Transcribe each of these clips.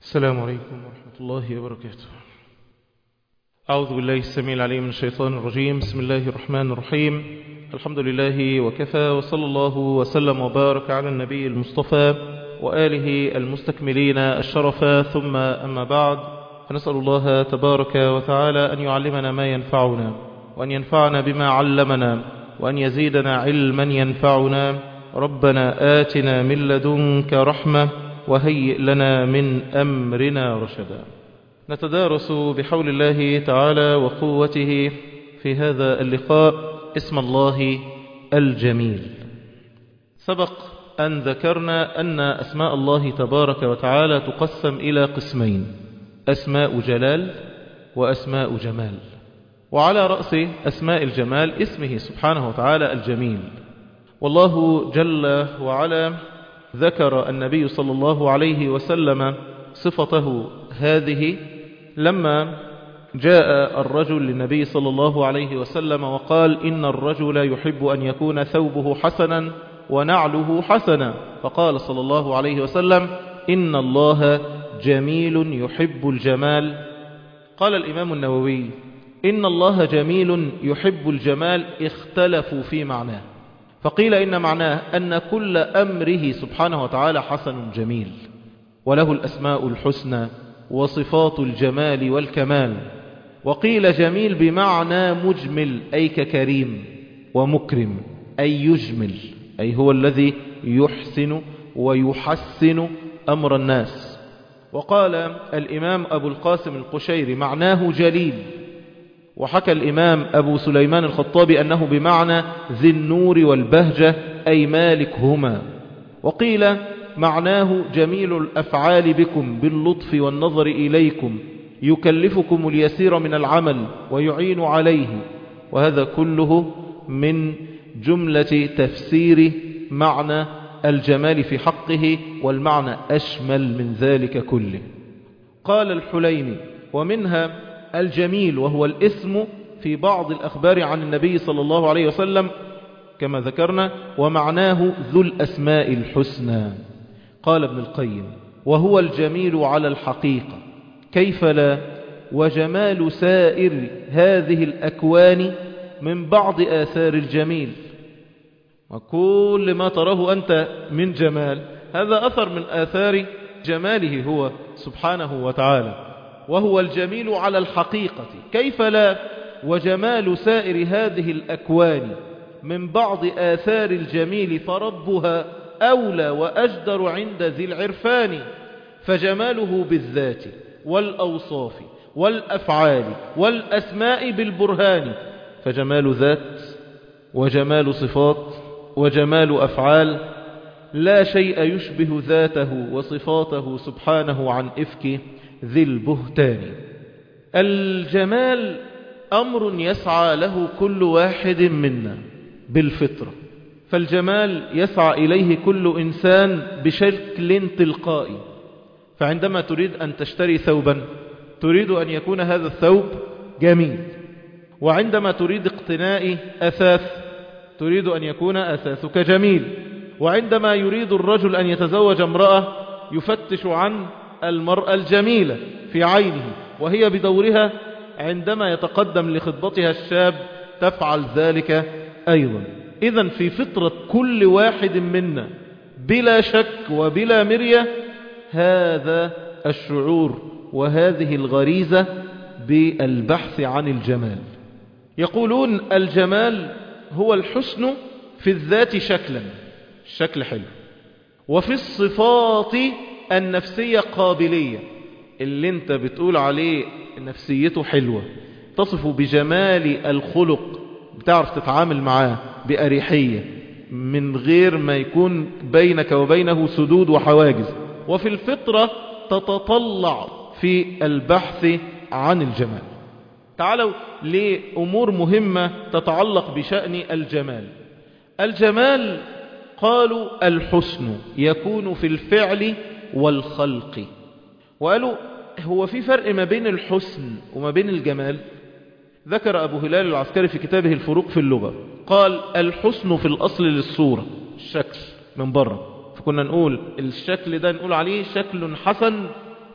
السلام عليكم ورحمة الله وبركاته. أعوذ بالله السميع العليم من الشيطان الرجيم. بسم الله الرحمن الرحيم. الحمد لله وكفى، وصلى الله وسلم وبارك على النبي المصطفى وآله المستكملين الشرفا، ثم أما بعد، فنسأل الله تبارك وتعالى أن يعلمنا ما ينفعنا، وأن ينفعنا بما علمنا، وأن يزيدنا علما ينفعنا. ربنا آتنا من لدنك رحمة وهيئ لنا من أمرنا رشدا. نتدارس بحول الله تعالى وقوته في هذا اللقاء اسم الله الجميل. سبق أن ذكرنا أن أسماء الله تبارك وتعالى تقسم إلى قسمين: أسماء جلال وأسماء جمال. وعلى رأس أسماء الجمال اسمه سبحانه وتعالى الجميل. والله جل وعلا ذكر النبي صلى الله عليه وسلم صفته هذه لما جاء الرجل للنبي صلى الله عليه وسلم وقال: إن الرجل يحب أن يكون ثوبه حسنا ونعله حسنا، فقال صلى الله عليه وسلم: إن الله جميل يحب الجمال. قال الإمام النووي: إن الله جميل يحب الجمال اختلفوا في معناه، فقيل إن معناه أن كل أمره سبحانه وتعالى حسن جميل، وله الأسماء الحسنى وصفات الجمال والكمال. وقيل جميل بمعنى مجمل، أي ككريم، ومكرم أي يجمل، أي هو الذي يحسن ويحسن أمر الناس. وقال الإمام أبو القاسم القشيري: معناه جليل. وحكى الإمام أبو سليمان الخطابي أنه بمعنى ذي النور والبهجة، أي مالكهما. وقيل معناه جميل الأفعال بكم باللطف والنظر إليكم، يكلفكم اليسير من العمل ويعين عليه. وهذا كله من جملة تفسير معنى الجمال في حقه، والمعنى أشمل من ذلك كله. قال الحليمي: ومنها الجميل وهو الاسم في بعض الأخبار عن النبي صلى الله عليه وسلم كما ذكرنا، ومعناه ذو الأسماء الحسنى. قال ابن القيم: وهو الجميل على الحقيقة، كيف لا، وجمال سائر هذه الأكوان من بعض آثار الجميل. وكل ما تراه أنت من جمال هذا أثر من آثار جماله هو سبحانه وتعالى. وهو الجميل على الحقيقة، كيف لا، وجمال سائر هذه الأكوان من بعض آثار الجميل، فربها أولى وأجدر عند ذي العرفان. فجماله بالذات والأوصاف والأفعال والأسماء بالبرهان، فجمال ذات وجمال صفات وجمال أفعال لا شيء يشبه ذاته وصفاته سبحانه عن إفك ذي البهتان. الجمال أمر يسعى له كل واحد منا بالفطرة، فالجمال يسعى إليه كل إنسان بشكل تلقائي. فعندما تريد أن تشتري ثوبا تريد أن يكون هذا الثوب جميل، وعندما تريد اقتناء أثاث تريد أن يكون أثاثك جميل، وعندما يريد الرجل أن يتزوج امرأة يفتش عن المرأة الجميلة في عينه، وهي بدورها عندما يتقدم لخطبتها الشاب تفعل ذلك أيضا. إذن في فطرة كل واحد منا بلا شك وبلا مرية هذا الشعور وهذه الغريزة بالبحث عن الجمال. يقولون الجمال هو الحسن في الذات شكلا، الشكل حلو، وفي الصفات النفسية قابلية، اللي انت بتقول عليه نفسيته حلوة، تصف بجمال الخلق، بتعرف تتعامل معاه بأريحية من غير ما يكون بينك وبينه سدود وحواجز. وفي الفطرة تتطلع في البحث عن الجمال. تعالوا لأمور مهمة تتعلق بشأن الجمال. الجمال قالوا الحسن يكون في الفعل والخلق. وقالوا هو في فرق ما بين الحسن وما بين الجمال؟ ذكر أبو هلال العسكري في كتابه الفروق في اللغة، قال: الحسن في الأصل للصورة، الشكل من بره، فكنا نقول الشكل ده نقول عليه شكل حسن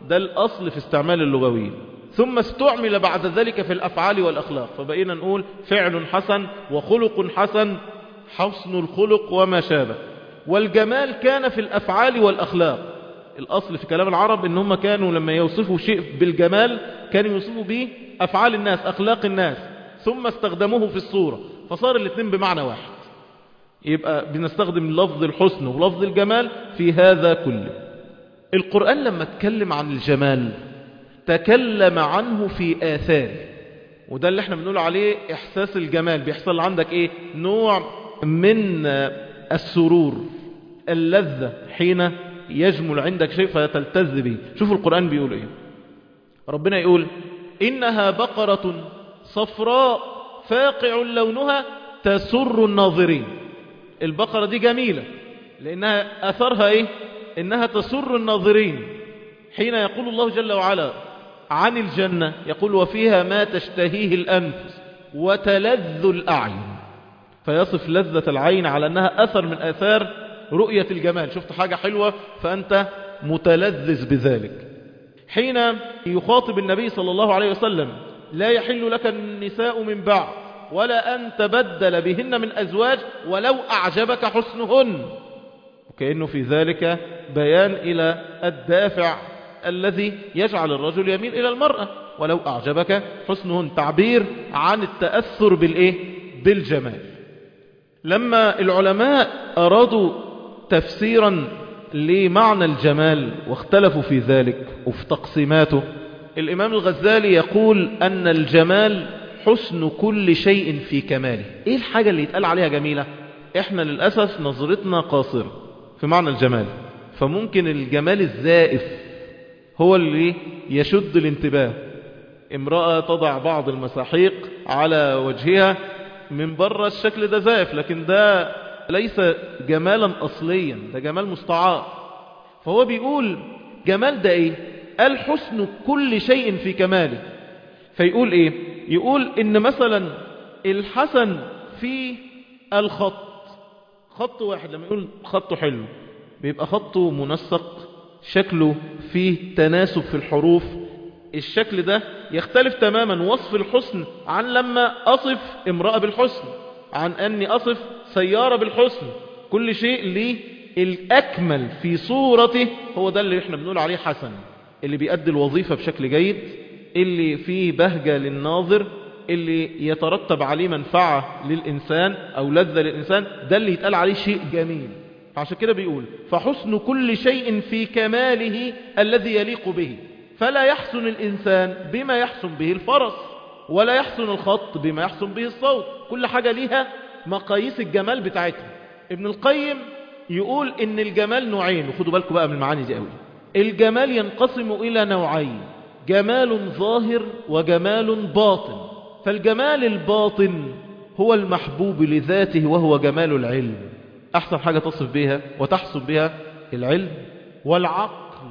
ده الأصل في استعمال اللغويين، ثم استعمل بعد ذلك في الأفعال والأخلاق، فبقينا نقول فعل حسن وخلق حسن، حسن الخلق وما شابه. والجمال كان في الأفعال والأخلاق. الأصل في كلام العرب إن هم كانوا لما يوصفوا شيء بالجمال كانوا يوصفوا به أفعال الناس، أخلاق الناس، ثم استخدموه في الصورة، فصار الاثنين بمعنى واحد. يبقى بنستخدم لفظ الحسن ولفظ الجمال في هذا كله. القرآن لما اتكلم عن الجمال تكلم عنه في آثاره، وده اللي احنا بنقول عليه إحساس الجمال. بيحصل عندك ايه؟ نوع من السرور، اللذة حين يجمل عندك شيء فتلتذ به. شوفوا القرآن بيقول ايه. ربنا يقول إنها بقرة صفراء فاقع لونها تسر الناظرين. البقرة دي جميلة لأنها أثرها إيه؟ إنها تسر الناظرين. حين يقول الله جل وعلا عن الجنة يقول وفيها ما تشتهيه الأنفس وتلذ الأعين، فيصف لذة العين على أنها أثر من آثار رؤية الجمال. شفت حاجة حلوة فأنت متلذذ بذلك. حين يخاطب النبي صلى الله عليه وسلم لا يحل لك النساء من بعد ولا أن تبدل بهن من أزواج ولو أعجبك حسنهن، وكأنه في ذلك بيان إلى الدافع الذي يجعل الرجل يميل إلى المرأة. ولو أعجبك حسنهن تعبير عن التأثر بالجمال. لما العلماء أرادوا تفسيرا لمعنى الجمال واختلفوا في ذلك وفي تقسيماته، الإمام الغزالي يقول أن الجمال حسن كل شيء في كماله. إيه الحاجة اللي يتقال عليها جميلة؟ إحنا للأسف نظرتنا قاصرة في معنى الجمال، فممكن الجمال الزائف هو اللي يشد الانتباه. امرأة تضع بعض المساحيق على وجهها، من بره الشكل ده زائف، لكن ده ليس جمالا أصليا، ده جمال مستعار. فهو بيقول جمال ده إيه؟ قال حسن كل شيء في كماله. فيقول إيه؟ يقول إن مثلا الحسن في الخط، خط واحد لما يقول خطه حلو بيبقى خطه منسق، شكله فيه تناسب في الحروف. الشكل ده يختلف تماما وصف الحسن عن لما أصف امرأة بالحسن، عن أني أصف سيارة بالحسن. كل شيء ليه الأكمل في صورته، هو ده اللي احنا بنقول عليه حسن، اللي بيؤدي الوظيفة بشكل جيد، اللي فيه بهجة للناظر، اللي يترتب عليه منفعة للإنسان أو لذة للإنسان، ده اللي يتقال عليه شيء جميل. عشان كده بيقول فحسن كل شيء في كماله الذي يليق به، فلا يحسن الإنسان بما يحسن به الفرس، ولا يحسن الخط بما يحسن به الصوت. كل حاجة ليها مقاييس الجمال بتاعتها. ابن القيم يقول إن الجمال نوعين، وخدوا بالكم بقى من المعاني دي قوي. الجمال ينقسم إلى نوعين، جمال ظاهر وجمال باطن. فالجمال الباطن هو المحبوب لذاته وهو جمال العلم. أحسن حاجة تصف بها وتحسب بها العلم والعقل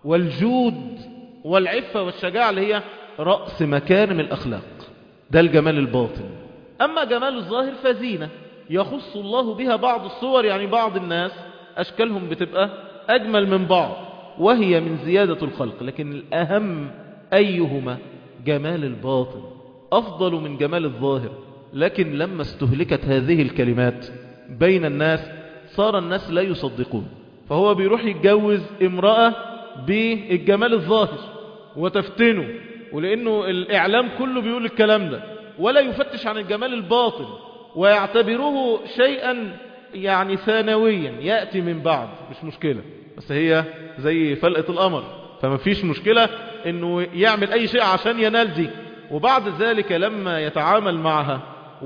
والجود والعفة والشجاعة، اللي هي رأس مكارم الأخلاق. ده الجمال الباطن. أما جمال الظاهر فزينة يخص الله بها بعض الصور، يعني بعض الناس أشكالهم بتبقى أجمل من بعض، وهي من زيادة الخلق. لكن الأهم أيهما؟ جمال الباطن أفضل من جمال الظاهر. لكن لما استهلكت هذه الكلمات بين الناس صار الناس لا يصدقون، فهو بيروح يتجوز امرأة بالجمال الظاهر وتفتنه، ولأنه الإعلام كله بيقول الكلام ده، ولا يفتش عن الجمال الباطن ويعتبروه شيئا يعني ثانويا يأتي من بعد. مش مشكلة، بس هي زي فلقة القمر، فما فيش مشكلة انه يعمل اي شيء عشان ينال دي. وبعد ذلك لما يتعامل معها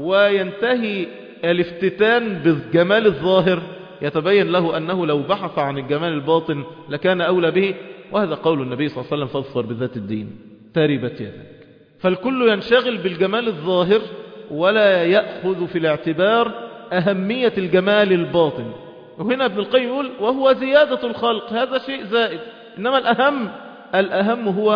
وينتهي الافتتان بالجمال الظاهر يتبين له أنه لو بحث عن الجمال الباطن لكان أولى به. وهذا قول النبي صلى الله عليه وسلم فاظفر بذات الدين تربت يدك. فالكل ينشغل بالجمال الظاهر ولا يأخذ في الاعتبار أهمية الجمال الباطن. وهنا ابن القيم يقول وهو زيادة الخلق، هذا شيء زائد، إنما الأهم هو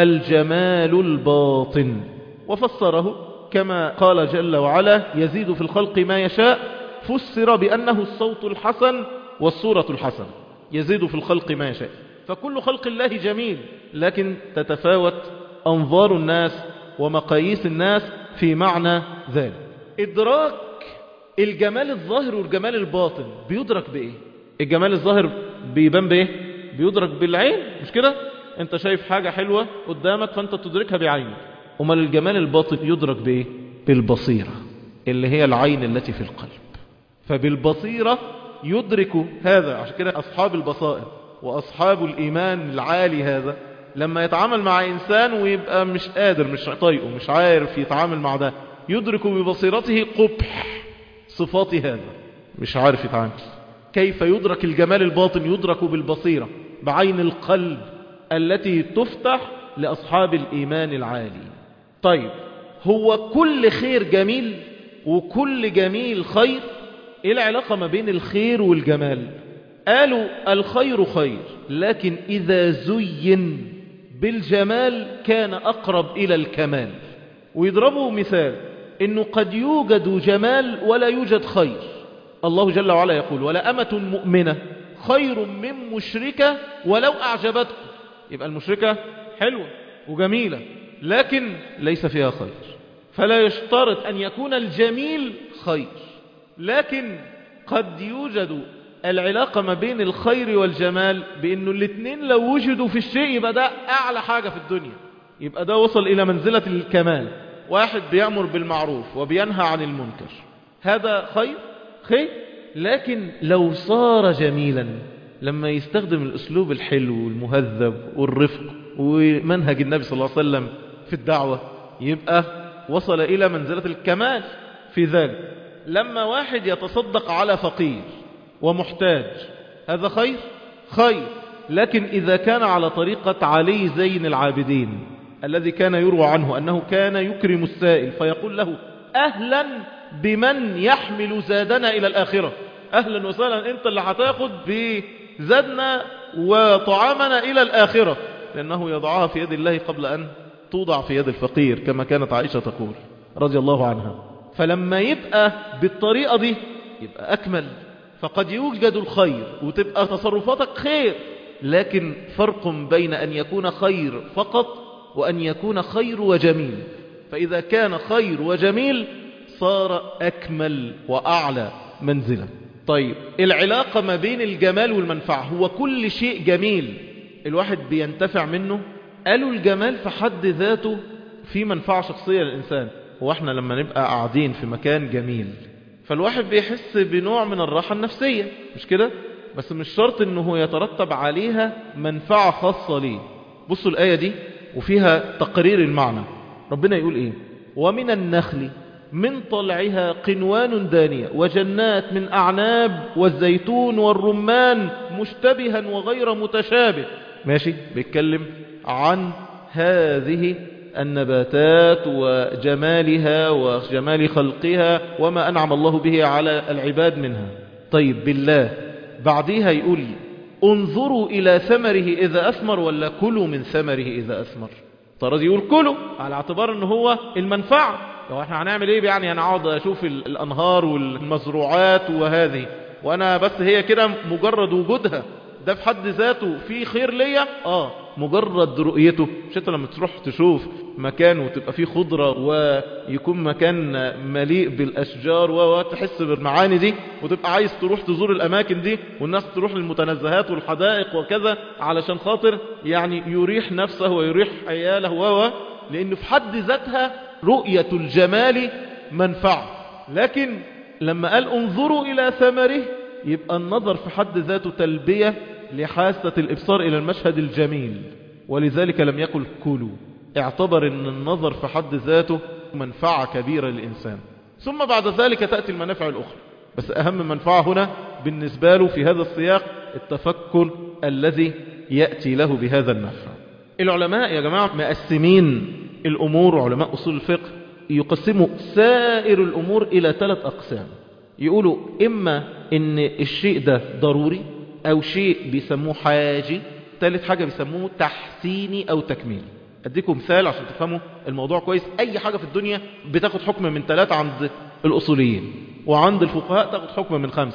الجمال الباطن. وفسره كما قال جل وعلا يزيد في الخلق ما يشاء، فسر بأنه الصوت الحسن والصورة الحسنة. يزيد في الخلق ما يشاء، فكل خلق الله جميل، لكن تتفاوت أنظار الناس ومقاييس الناس في معنى ذلك. إدراك الجمال الظاهر والجمال الباطن بيدرك بإيه؟ الجمال الظاهر بيبان بإيه؟ بيدرك بالعين، مش كده؟ انت شايف حاجة حلوة قدامك فانت تدركها بعينك. امال الجمال الباطن يدرك بإيه؟ بالبصيرة، اللي هي العين التي في القلب. فبالبصيرة يدرك هذا. عشان كده أصحاب البصائر وأصحاب الإيمان العالي هذا لما يتعامل مع إنسان ويبقى مش قادر، مش طايقه، مش عارف يتعامل مع ده، يدرك ببصيرته قبح صفات هذا، مش عارف يتعامل. كيف يدرك الجمال الباطن؟ يدرك بالبصيرة، بعين القلب التي تفتح لأصحاب الإيمان العالي. طيب، هو كل خير جميل وكل جميل خير؟ إيه العلاقة ما بين الخير والجمال؟ قالوا الخير خير، لكن إذا زين بالجمال كان أقرب إلى الكمال. ويضربوا مثال إنه قد يوجد جمال ولا يوجد خير. الله جل وعلا يقول: ولا أمة مؤمنة خير من مشركة ولو أعجبتكم. يبقى المشركة حلوة وجميلة لكن ليس فيها خير، فلا يشترط أن يكون الجميل خير. لكن قد يوجد العلاقة ما بين الخير والجمال بأنه الاثنين لو وجدوا في الشيء يبقى ده أعلى حاجة في الدنيا، يبقى ده وصل إلى منزلة الكمال. واحد بيأمر بالمعروف وبينهى عن المنكر، هذا خير. لكن لو صار جميلا لما يستخدم الأسلوب الحلو والمهذب والرفق ومنهج النبي صلى الله عليه وسلم في الدعوة، يبقى وصل إلى منزلة الكمال في ذلك. لما واحد يتصدق على فقير ومحتاج، هذا خير. لكن إذا كان على طريقة علي زين العابدين الذي كان يروى عنه أنه كان يكرم السائل فيقول له: أهلا بمن يحمل زادنا إلى الآخرة، أهلا وسهلا، أنت اللي هتاخد بزادنا وطعامنا إلى الآخرة، لأنه يضعها في يد الله قبل أن توضع في يد الفقير، كما كانت عائشة تقول رضي الله عنها. فلما يبقى بالطريقة دي يبقى أكمل. فقد يوجد الخير وتبقى تصرفاتك خير، لكن فرق بين أن يكون خير فقط وأن يكون خير وجميل. فإذا كان خير وجميل صار أكمل وأعلى منزلة. طيب، العلاقة ما بين الجمال والمنفعة، هو كل شيء جميل الواحد بينتفع منه. قالوا الجمال في حد ذاته في منفعة شخصية للإنسان. هو احنا لما نبقى قاعدين في مكان جميل فالواحد بيحس بنوع من الراحة النفسية، مش كده؟ بس مش شرط انه يترتب عليها منفعة خاصة ليه. بصوا الآية دي وفيها تقرير المعنى. ربنا يقول ايه؟ ومن النخل من طلعها قنوان دانية وجنات من أعناب والزيتون والرمان مشتبها وغير متشابه. ماشي، بيتكلم عن هذه النباتات وجمالها وجمال خلقها وما أنعم الله به على العباد منها. طيب، بالله بعدها يقول: انظروا إلى ثمره إذا أثمر، ولا كلوا من ثمره إذا أثمر؟ طرد يقول كلوا على اعتبار أنه هو المنفعة. لو احنا هنعمل ايه يعني؟ انا اقعد اشوف الانهار والمزروعات وهذه وانا بس هي كده مجرد وجودها ده في حد ذاته فيه خير ليا؟ مجرد رؤيته. مش انت لما تروح تشوف مكان وتبقى فيه خضرة ويكون مكان مليء بالاشجار وتحس بالمعاني دي وتبقى عايز تروح تزور الاماكن دي، والناس تروح للمتنزهات والحدائق وكذا علشان خاطر يعني يريح نفسه ويريح عياله لانه في حد ذاتها رؤية الجمال منفعة. لكن لما قال انظروا إلى ثمره يبقى النظر في حد ذاته تلبية لحاسة الإبصار إلى المشهد الجميل، ولذلك لم يقل كلوا. اعتبر أن النظر في حد ذاته منفعة كبيرة للإنسان. ثم بعد ذلك تأتي المنافع الأخرى، بس أهم منفعة هنا بالنسبة له في هذا السياق التفكر الذي يأتي له بهذا النفع. العلماء يا جماعة مقسمين الأمور، علماء أصول الفقه يقسموا سائر الأمور إلى 3 أقسام. يقولوا إما إن الشيء ده ضروري، أو شيء بيسموه حاجي، ثالث حاجة بيسموه تحسيني أو تكميلي. أديكم مثال عشان تفهموا الموضوع كويس. أي حاجة في الدنيا بتاخد حكم من 3 عند الأصوليين، وعند الفقهاء تاخد حكم من 5.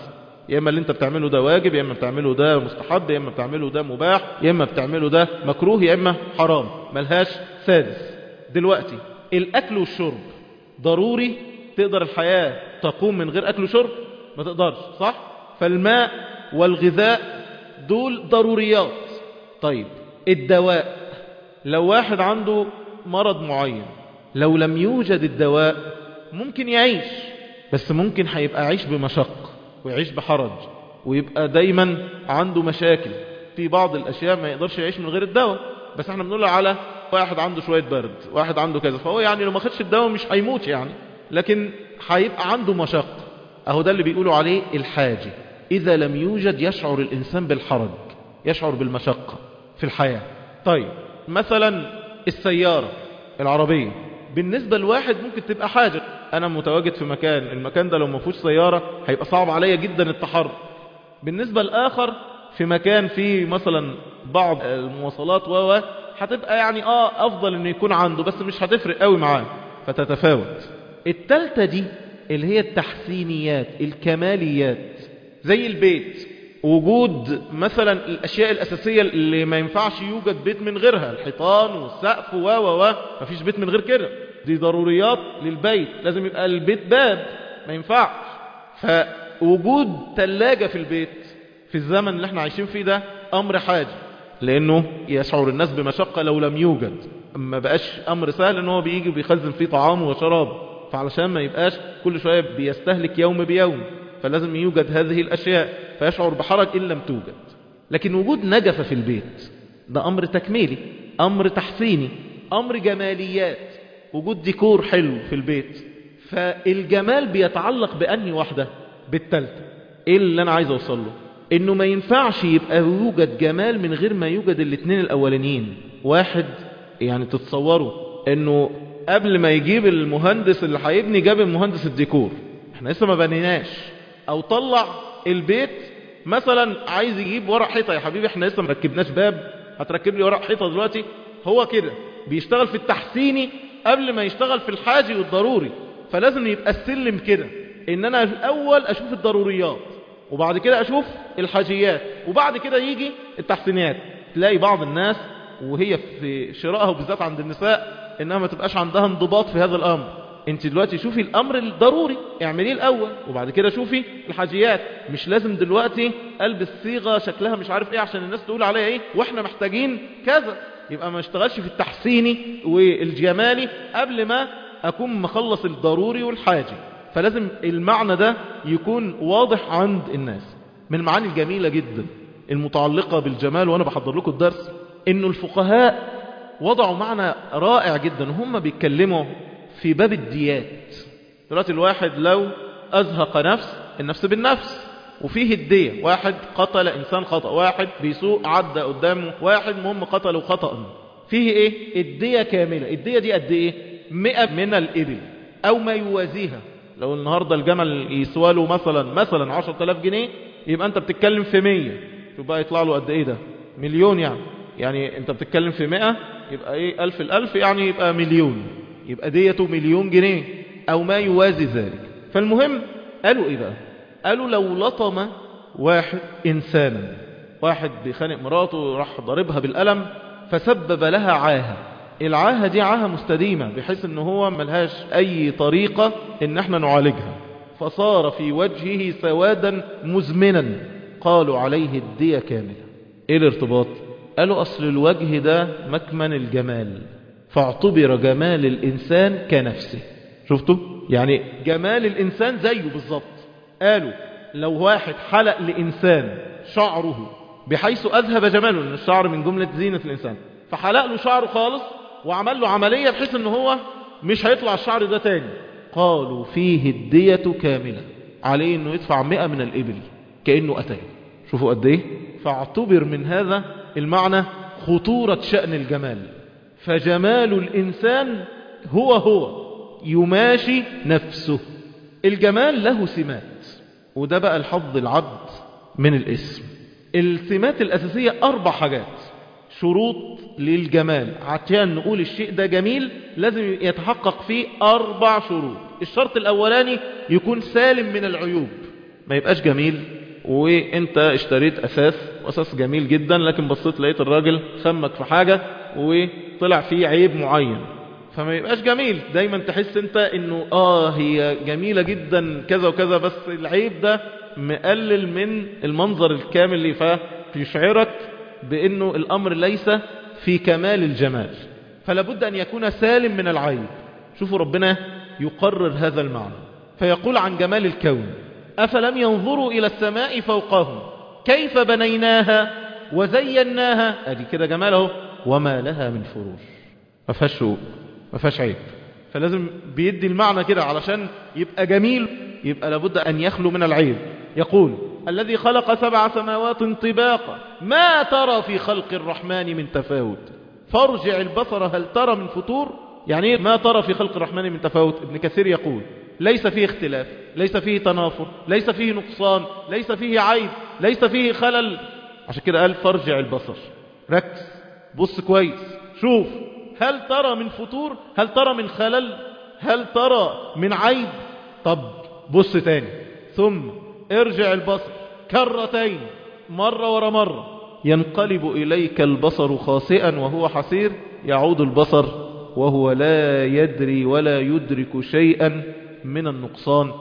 يا إما اللي انت بتعمله ده واجب، يا إما بتعمله ده مستحب، يا إما بتعمله ده مباح، يا إما بتعمله ده مكروه، يا إما حرام، ملهاش سادس. دلوقتي الأكل والشرب ضروري، تقدر الحياة تقوم من غير أكل وشرب؟ ما تقدرش، صح؟ فالماء والغذاء دول ضروريات. طيب الدواء، لو واحد عنده مرض معين لو لم يوجد الدواء ممكن يعيش، بس ممكن هيبقى عيش بمشقة ويعيش بحرج ويبقى دايما عنده مشاكل في بعض الأشياء، ما يقدرش يعيش من غير الدواء. بس احنا بنقول على واحد عنده شوية برد، واحد عنده كذا، فهو يعني لو ما خدش الدواء مش هيموت يعني، لكن هيبقى عنده مشقة. اهو ده اللي بيقولوا عليه الحاجة. إذا لم يوجد يشعر الإنسان بالحرج، يشعر بالمشقة في الحياة. طيب مثلا السيارة العربية بالنسبة لواحد ممكن تبقى حاجة، أنا متواجد في مكان، المكان ده لو ما فيهوش سيارة هيبقى صعب عليا جدا التحرك. بالنسبة لآخر في مكان فيه مثلا بعض المواصلات هتبقى يعني أفضل إنه يكون عنده، بس مش هتفرق قوي معاه، فتتفاوت. التالتة دي اللي هي التحسينيات الكماليات، زي البيت، وجود مثلا الأشياء الأساسية اللي ما ينفعش يوجد بيت من غيرها، الحيطان والسقف مفيش بيت من غير كده، دي ضروريات للبيت، لازم يبقى البيت باب، ما ينفعش. فوجود ثلاجة في البيت في الزمن اللي احنا عايشين فيه ده أمر حاجة، لأنه يشعر الناس بمشقة لو لم يوجد. ما بقاش أمر سهل أنه بيجي وبيخزن فيه طعام وشراب، فعلشان ما يبقاش كل شوية بيستهلك يوم بيوم، فلازم يوجد هذه الأشياء، فيشعر بحرج إن لم توجد. لكن وجود نجفة في البيت ده أمر تكميلي، أمر تحسيني، أمر جماليات، وجود ديكور حلو في البيت. فالجمال بيتعلق بأنهي واحدة؟ بالتالتة. إيه اللي أنا عايز أوصل له؟ إنه ما ينفعش يبقى يوجد جمال من غير ما يوجد الاثنين الأولانيين. واحد يعني تتصوروا إنه قبل ما يجيب المهندس اللي هيبني جاب المهندس الديكور، احنا لسه ما بنيناش، او طلع البيت مثلا عايز يجيب ورق حيطة، يا حبيبي احنا لسه ما ركبناش باب، هتركب لي ورق حيطة دلوقتي؟ هو كده بيشتغل في التحسيني قبل ما يشتغل في الحاجي والضروري. فلازم يبقى السلم كده، ان انا الاول اشوف الضروريات، وبعد كده اشوف الحاجيات، وبعد كده يجي التحسينيات. تلاقي بعض الناس وهي في شرائها وبالذات عند النساء انها ما تبقاش عندها انضباط في هذا الامر. انت دلوقتي شوفي الامر الضروري اعمليه الاول، وبعد كده شوفي الحاجيات. مش لازم دلوقتي البس صيغه شكلها مش عارف ايه عشان الناس تقول عليها ايه واحنا محتاجين كذا، يبقى ما اشتغلش في التحسيني والجمالي قبل ما اكون مخلص الضروري والحاجي. فلازم المعنى ده يكون واضح عند الناس. من المعاني الجميله جدا المتعلقه بالجمال، وانا بحضر لكم الدرس، انه الفقهاء وضعوا معنى رائع جدا وهم بيتكلموا في باب الديات. دلوقتي الواحد لو أزهق النفس بالنفس، وفيه الدية، واحد قتل إنسان خطأ، واحد بيسوق عدى قدامه واحد مهم قتله خطأ، فيه إيه؟ الدية كاملة. الدية دي قد إيه؟ 100 من الإبل أو ما يوازيها. لو النهاردة الجمل يسوى له مثلا 10,000 جنيه، يبقى أنت بتتكلم في 100. شوف بقى يطلع له قد إيه ده؟ مليون يعني أنت بتتكلم في 100 يبقى إيه؟ 1000 الألف يعني يبقى مليون، يبقى ديته 1,000,000 جنيه أو ما يوازي ذلك. فالمهم قالوا إيه بقى؟ قالوا لو لطم واحد إنسانا، واحد بيخانق مراته راح ضربها بالقلم فسبب لها عاهة. العاهة دي عاهة مستديمة بحيث إنه هو ملهاش أي طريقة إن احنا نعالجها، فصار في وجهه سوادا مزمنا، قالوا عليه الدية كاملة. إيه الارتباط؟ قالوا أصل الوجه ده مكمن الجمال، فاعتبر جمال الإنسان كنفسه. شفتوا؟ يعني جمال الإنسان زيه بالظبط. قالوا لو واحد حلق لإنسان شعره بحيث أذهب جماله، لأن الشعر من جملة زينة الإنسان، فحلق له شعره خالص وعمل له عملية بحيث أنه هو مش هيطلع الشعر ده تاني، قالوا فيه الدية كاملة، عليه أنه يدفع 100 من الإبل كأنه أتاه. شوفوا قد إيه؟ فاعتبر من هذا المعنى خطورة شأن الجمال. فجمال الإنسان هو يماشي نفسه. الجمال له سمات، وده بقى الحظ العبد من الاسم. السمات الأساسية 4 حاجات، شروط للجمال. عشان نقول الشيء ده جميل لازم يتحقق فيه 4 شروط. الشرط الأولاني يكون سالم من العيوب، ما يبقاش جميل وانت اشتريت أساس جميل جدا، لكن بصيت لقيت الراجل خمك في حاجة وطلع فيه عيب معين، فما يبقاش جميل. دايما تحس انت انه هي جميلة جدا كذا وكذا، بس العيب ده مقلل من المنظر الكامل اللي فيشعرك بانه الامر ليس في كمال الجمال، فلا بد ان يكون سالم من العيب. شوفوا ربنا يقرر هذا المعنى فيقول عن جمال الكون: أفلم ينظروا إلى السماء فوقهم كيف بنيناها وزيناها، ادي كده جماله، وما لها من فروج، ما فيهاش شوق، ما فيهاش عيب. فلازم بيدي المعنى كده علشان يبقى جميل، يبقى لابد أن يخلو من العيب. يقول: الذي خلق 7 سماوات طباقا ما ترى في خلق الرحمن من تفاوت فارجع البصر هل ترى من فطور. يعني ايه ما ترى في خلق الرحمن من تفاوت؟ ابن كثير يقول: ليس فيه اختلاف، ليس فيه تنافر، ليس فيه نقصان، ليس فيه عيب، ليس فيه خلل. عشان كده قال فارجع البصر، ركز، بص كويس، شوف، هل ترى من فطور؟ هل ترى من خلل؟ هل ترى من عيب؟ طب بص تاني، ثم ارجع البصر كرتين، مرة ورا مرة، ينقلب إليك البصر خاسئا وهو حسير، يعود البصر وهو لا يدري ولا يدرك شيئا من النقصان،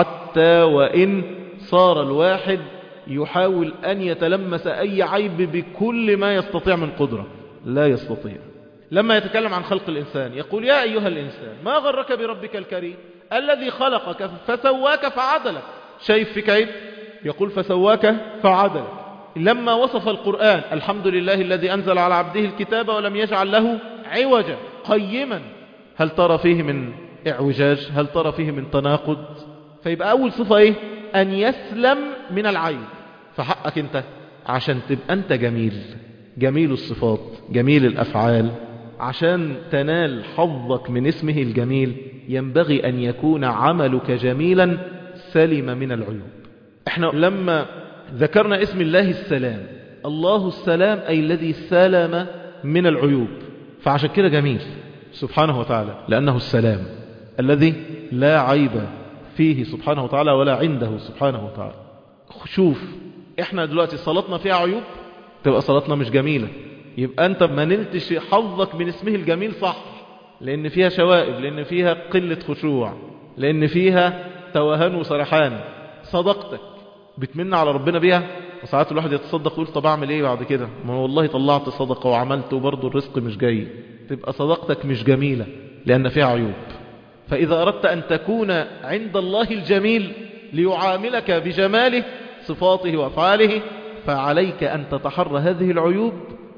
حتى وإن صار الواحد يحاول أن يتلمس أي عيب بكل ما يستطيع من قدرة، لا يستطيع. لما يتكلم عن خلق الإنسان يقول: يا أيها الإنسان ما غرك بربك الكريم الذي خلقك فسواك فعدلك. شايف فيك عيب؟ يقول فسواك فعدلك. لما وصف القرآن: الحمد لله الذي أنزل على عبده الكتاب ولم يجعل له عوجا قيما، هل ترى فيه من اعوجاج؟ هل ترى فيه من تناقض؟ فيبقى أول صفة إيه؟ أن يسلم من العيب. فحقك أنت عشان تبقى أنت جميل، جميل الصفات، جميل الأفعال، عشان تنال حظك من اسمه الجميل، ينبغي أن يكون عملك جميلا سلم من العيوب. احنا لما ذكرنا اسم الله السلام، الله السلام أي الذي سلم من العيوب، فعشان كده جميل سبحانه وتعالى، لأنه السلام الذي لا عيب فيه سبحانه وتعالى ولا عنده سبحانه وتعالى. شوف احنا دلوقتي صلاتنا فيها عيوب، تبقى صلاتنا مش جميلة، يبقى انت ما نلتش حظك من اسمه الجميل، صح؟ لأن فيها شوائب، لأن فيها قلة خشوع، لأن فيها توهان وسرحان. صدقتك بتمن على ربنا بيها، وساعات الواحد يتصدق يقول طب اعمل ايه بعد كده، ما والله طلعت صدقة وعملت وبرضه الرزق مش جاي. تبقى صدقتك مش جميلة لأن فيها عيوب. فإذا أردت أن تكون عند الله الجميل ليعاملك بجماله صفاته وأفعاله، فعليك أن تتحرى هذه العيوب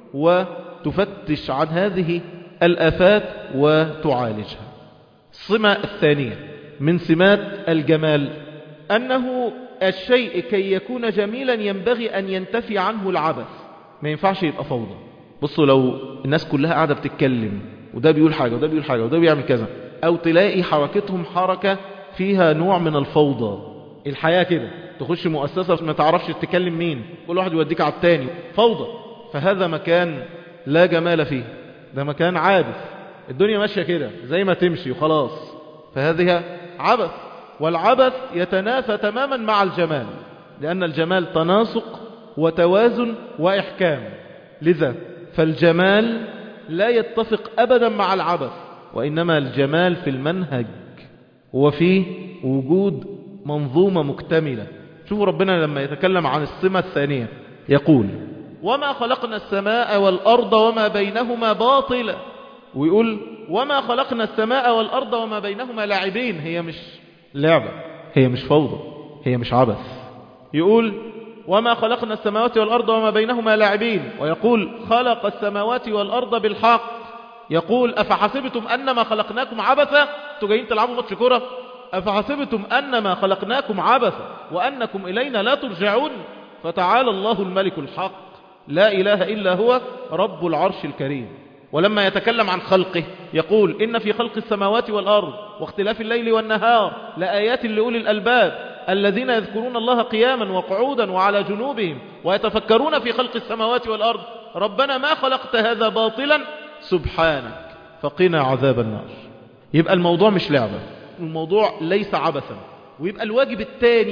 وتفتش عن هذه الآفات وتعالجها. السمة الثانية من سمات الجمال أنه الشيء كي يكون جميلا ينبغي أن ينتفي عنه العبث، ما ينفعش يبقى فوضى. بصوا لو الناس كلها قاعدة بتتكلم وده بيقول حاجة وده بيقول حاجة وده بيعمل كذا، أو تلاقي حركتهم حركة فيها نوع من الفوضى، الحياة كده تخش مؤسسة ما تعرفش تتكلم مين، كل واحد يوديك على التاني، فوضى، فهذا مكان لا جمال فيه، ده مكان عابث، الدنيا ماشية كده زي ما تمشي وخلاص، فهذه عبث. والعبث يتنافى تماما مع الجمال، لأن الجمال تناسق وتوازن وإحكام، لذا فالجمال لا يتفق أبدا مع العبث، وإنما الجمال في المنهج وفي وجود منظومة مكتملة. شوفوا ربنا لما يتكلم عن السمة الثانية يقول: وما خلقنا السماء والأرض وما بينهما باطلا، ويقول: وما خلقنا السماء والأرض وما بينهما لاعبين. هي مش لعبة، هي مش فوضى، هي مش عبث. يقول: وما خلقنا السماوات والأرض وما بينهما لاعبين، ويقول: خلق السماوات والأرض بالحق. يقول: أفحسبتم أنما خلقناكم عبثا، انتوا جايين تلعبوا ماتش كورة؟ أفحسبتم أنما خلقناكم عبثا وأنكم إلينا لا ترجعون. فتعالى الله الملك الحق لا إله إلا هو رب العرش الكريم. ولما يتكلم عن خلقه يقول: إن في خلق السماوات والأرض واختلاف الليل والنهار لآيات لأولي الألباب الذين يذكرون الله قياما وقعودا وعلى جنوبهم ويتفكرون في خلق السماوات والأرض ربنا ما خلقت هذا باطلا سبحانك فقنا عذاب النار. يبقى الموضوع مش لعبة، الموضوع ليس عبثا. ويبقى الواجب الثاني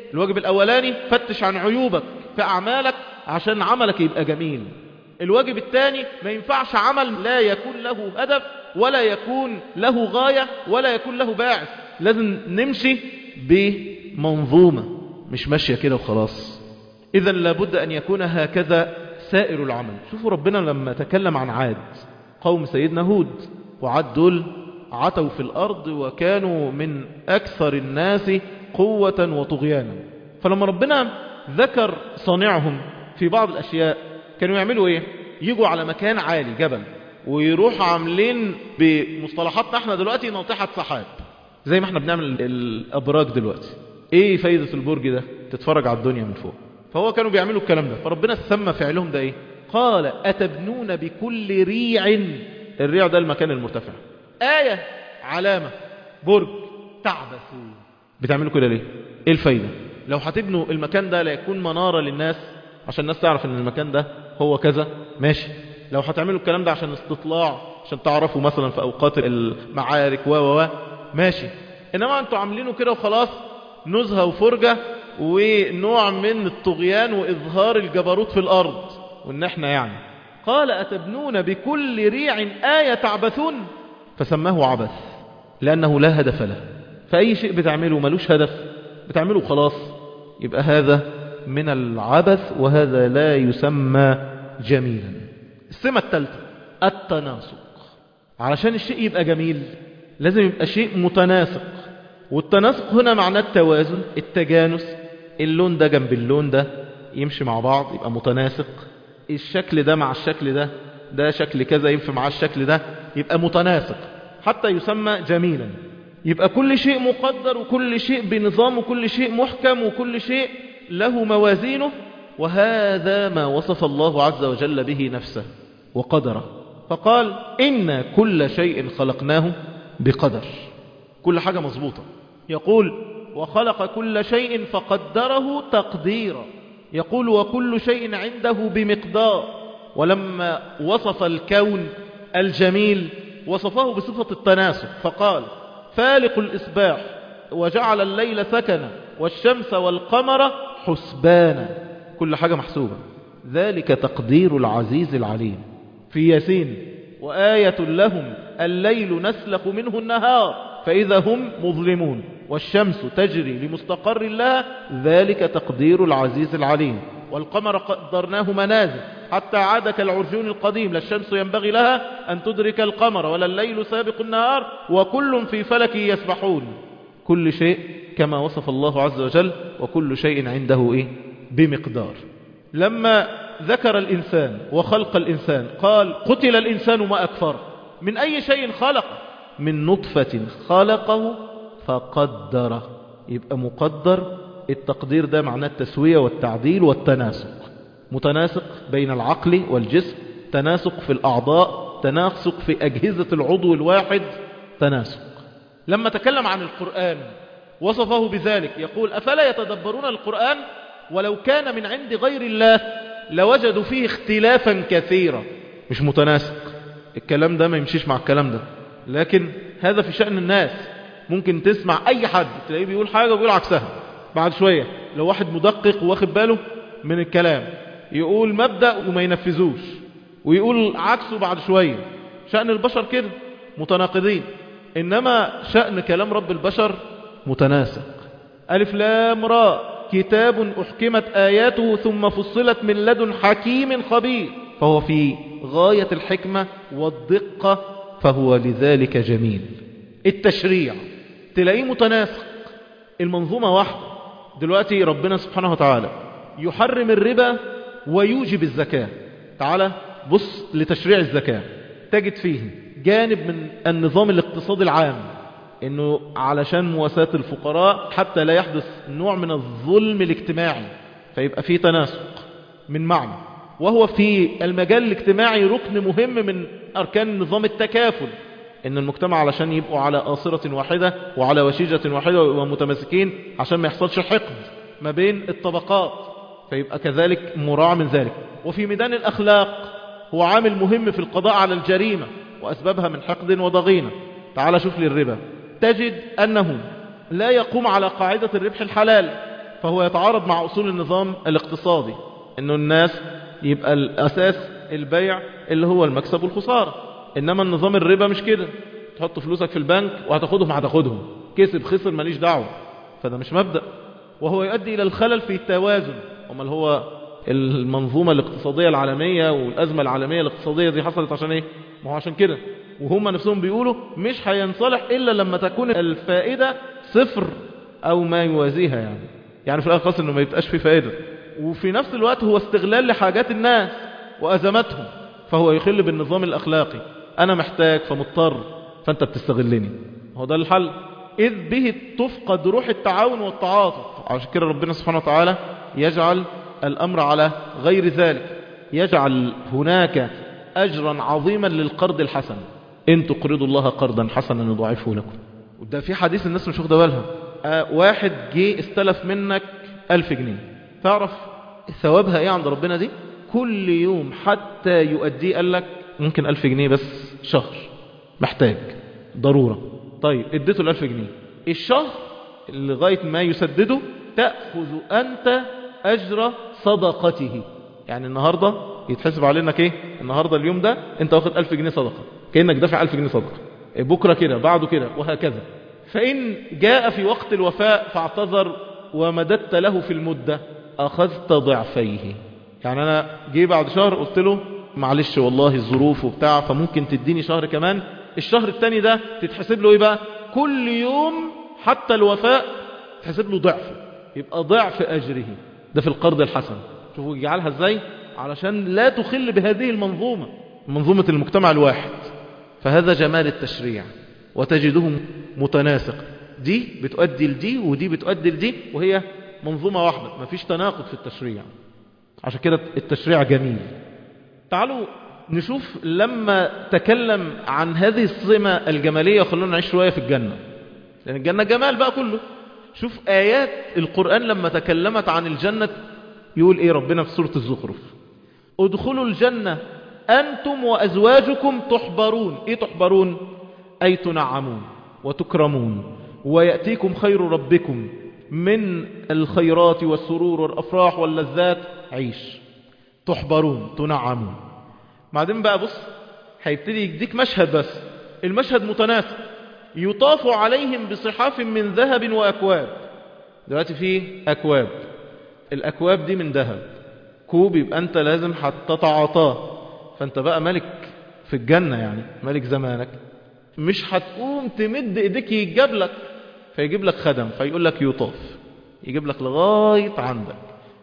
الواجب الأولاني فتش عن عيوبك في أعمالك عشان عملك يبقى جميل. الواجب الثاني ما ينفعش عمل لا يكون له هدف ولا يكون له غاية ولا يكون له باعث، لازم نمشي بمنظومة مش ماشية كده وخلاص. إذن لابد أن يكون هكذا سائر العمل. شوفوا ربنا لما تكلم عن عاد، قوم سيدنا هود، وعاد دول عتوا في الأرض وكانوا من أكثر الناس قوة وطغيانا. فلما ربنا ذكر صانعهم في بعض الأشياء كانوا يعملوا إيه؟ يجوا على مكان عالي جبل ويروحوا عاملين بمصطلحاتنا احنا دلوقتي ناطحة سحاب، زي ما احنا بنعمل الأبراج دلوقتي. ايه فايدة البرج ده؟ تتفرج على الدنيا من فوق. فهو كانوا بيعملوا الكلام ده، فربنا سمى فعلهم ده ايه؟ قال أتبنون بكل ريع، الريع ده المكان المرتفع، آية علامة برج، تعبثون. بتعملوا كده ليه؟ ايه الفايدة؟ لو هتبنوا المكان ده ليكون منارة للناس عشان الناس تعرف ان المكان ده هو كذا، ماشي. لو هتعملوا الكلام ده عشان استطلاع، عشان تعرفوا مثلا في اوقات المعارك ماشي. انما انتوا عاملينه كده وخلاص، نزهة وفرجة ونوع من الطغيان واظهار الجبروت في الارض، وان احنا يعني. قال أتبنون بكل ريع آية تعبثون، فسماه عبث لأنه لا هدف له. فأي شيء بتعمله ملوش هدف بتعمله خلاص، يبقى هذا من العبث، وهذا لا يسمى جميلا. السمة الثالثة التناسق. علشان الشيء يبقى جميل لازم يبقى شيء متناسق، والتناسق هنا معناه التوازن، التجانس، اللون ده جنب اللون ده يمشي مع بعض يبقى متناسق، الشكل ده مع الشكل ده، ده شكل كذا ينفع مع الشكل ده يبقى متناسق حتى يسمى جميلا. يبقى كل شيء مقدر وكل شيء بنظام وكل شيء محكم وكل شيء له موازينه، وهذا ما وصف الله عز وجل به نفسه وقدره، فقال إن كل شيء خلقناه بقدر. كل حاجة مظبوطة. يقول وخلق كل شيء فقدره تقديرا. يقول وكل شيء عنده بمقدار. ولما وصف الكون الجميل وصفه بصفة التناسق، فقال فالق الإصباح وجعل الليل سكنا والشمس والقمر حسبانا، كل حاجة محسوبة، ذلك تقدير العزيز العليم. في ياسين وآية لهم الليل نسلخ منه النهار فإذا هم مظلمون والشمس تجري لمستقر لها ذلك تقدير العزيز العليم. والقمر قدرناه منازل حتى عاد كالعرجون القديم، لا الشمس ينبغي لها أن تدرك القمر ولا الليل سابق النهار وكل في فلك يسبحون. كل شيء كما وصف الله عز وجل، وكل شيء عنده إيه؟ بمقدار. لما ذكر الإنسان وخلق الإنسان قال قتل الإنسان ما أكفر. من أي شيء خلق؟ من نطفة خلقه فقدره. يبقى مقدر، التقدير ده معناه التسوية والتعديل والتناسق، متناسق بين العقل والجسم، تناسق في الأعضاء، تناسق في أجهزة العضو الواحد، تناسق. لما تكلم عن القرآن وصفه بذلك، يقول أفلا يتدبرون القرآن ولو كان من عند غير الله لوجدوا فيه اختلافا كثيرا. مش متناسق، الكلام ده ما يمشيش مع الكلام ده. لكن هذا في شأن الناس، ممكن تسمع أي حد تلاقيه بيقول حاجة وبيقول عكسها، بعد شوية لو واحد مدقق واخد باله من الكلام يقول مبدأ وما ينفذوش ويقول عكسه بعد شوية. شأن البشر كده متناقضين، إنما شأن كلام رب البشر متناسق. ألف لام راء كتاب أحكمت آياته ثم فصلت من لدن حكيم خبير، فهو في غاية الحكمة والدقة، فهو لذلك جميل. التشريع تلاقيه متناسق، المنظومة واحدة. دلوقتي ربنا سبحانه وتعالى يحرم الربا ويوجب الزكاة. تعالى بص لتشريع الزكاة، تجد فيه جانب من النظام الاقتصادي العام، انه علشان مواساة الفقراء حتى لا يحدث نوع من الظلم الاجتماعي، فيبقى فيه تناسق من معنى. وهو في المجال الاجتماعي ركن مهم من أركان نظام التكافل، ان المجتمع علشان يبقوا على آصرة واحدة وعلى وشيجة واحدة ويبقوا متماسكين عشان ما يحصلش حقد ما بين الطبقات، فيبقى كذلك مراعى من ذلك. وفي ميدان الأخلاق هو عامل مهم في القضاء على الجريمة وأسبابها من حقد وضغينة. تعال شوف لي الربا، تجد أنه لا يقوم على قاعدة الربح الحلال، فهو يتعارض مع أصول النظام الاقتصادي، إنه الناس يبقى الأساس البيع اللي هو المكسب والخسارة. إنما النظام الربا مش كده، تحط فلوسك في البنك وهتاخدهم هتاخدهم، كسب خسر ماليش دعوة. فده مش مبدأ، وهو يؤدي إلى الخلل في التوازن. أمال هو المنظومة الاقتصادية العالمية والأزمة العالمية الاقتصادية دي حصلت عشان إيه؟ ما هو عشان كده. وهم نفسهم بيقولوا مش هينصلح إلا لما تكون الفائدة صفر أو ما يوازيها، يعني في الآخر خاص إنه ما يبقاش في فائدة. وفي نفس الوقت هو استغلال لحاجات الناس وأزماتهم، فهو يخل بالنظام الأخلاقي. أنا محتاج فمضطر فأنت بتستغلني. هو ده الحل، إذ به تفقد روح التعاون والتعاطف. عشان كده ربنا سبحانه وتعالى يجعل الأمر على غير ذلك، يجعل هناك أجرا عظيما للقرض الحسن، إن تقرضوا الله قرضا حسنا يضاعفه لكم. وده في حديث الناس مش واخده بالها. واحد جه استلف منك 1000 جنيه، تعرف ثوابها ايه عند ربنا دي؟ كل يوم حتى يؤديه. قال لك ممكن 1000 جنيه بس شهر، محتاج ضرورة. طيب اديته 1000 جنيه الشهر لغاية ما يسدده، تأخذ أنت أجر صدقته. يعني النهاردة يتحسب علينك ايه؟ النهاردة اليوم ده انت واخد 1000 جنيه صدقة، كأنك دافع 1000 جنيه صدقة. بكرة كده، بعده كده، وهكذا. فإن جاء في وقت الوفاء فاعتذر ومددت له في المدة، أخذت ضعفيه. يعني أنا جي بعد شهر قلت له معلش والله الظروف وبتاع، فممكن تديني شهر كمان. الشهر التاني ده تتحسب له ايه بقى؟ كل يوم حتى الوفاء تحسب له ضعفه، يبقى ضعف أجره. ده في القرض الحسن. شوفوا يجعلها ازاي علشان لا تخل بهذه المنظومة، منظومة المجتمع الواحد. فهذا جمال التشريع، وتجده متناسق، دي بتؤدي لدي ودي بتؤدي لدي، وهي منظومة واحدة، ما فيش تناقض في التشريع. عشان كده التشريع جميل. تعالوا نشوف لما تكلم عن هذه الصمة الجمالية، خلونا نعيش شوية في الجنة، لأن الجنة جمال بقى كله. شوف آيات القرآن لما تكلمت عن الجنة يقول ايه ربنا في سورة الزخرف؟ ادخلوا الجنة أنتم وأزواجكم تحبرون. ايه تحبرون؟ أي تنعمون وتكرمون، ويأتيكم خير ربكم من الخيرات والسرور والأفراح واللذات. عيش تحبرون تنعمون. بعدين بقى بص، هيبتدي يديك مشهد، بس المشهد متناسق. يطاف عليهم بصحاف من ذهب وأكواب. دلوقتي فيه أكواب، الأكواب دي من ذهب. كوب يبقى أنت لازم هتتعاطاه، فأنت بقى ملك في الجنة، يعني ملك زمانك. مش هتقوم تمد ايديك يجيب لك، فيجيب لك خدم فيقول لك يطاف، يجيب لك لغاية عندك.